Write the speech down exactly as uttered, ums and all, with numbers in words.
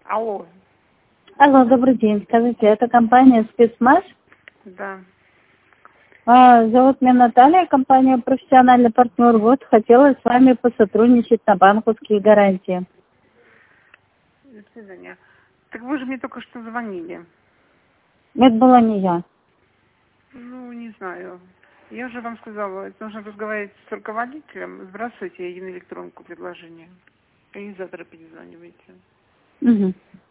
Алло. Алло, добрый день. Скажите, это компания «Спецмаш»? Да. А, зовут меня Наталья, компания «Профессиональный партнер». Вот, хотела с вами посотрудничать на банковские гарантии. До свидания. Так вы же мне только что звонили. Это была не я. Ну, не знаю. Я же вам сказала, это нужно разговаривать с руководителем. Сбрасывайте ей на электронку предложение. И завтра перезванивайте. Угу.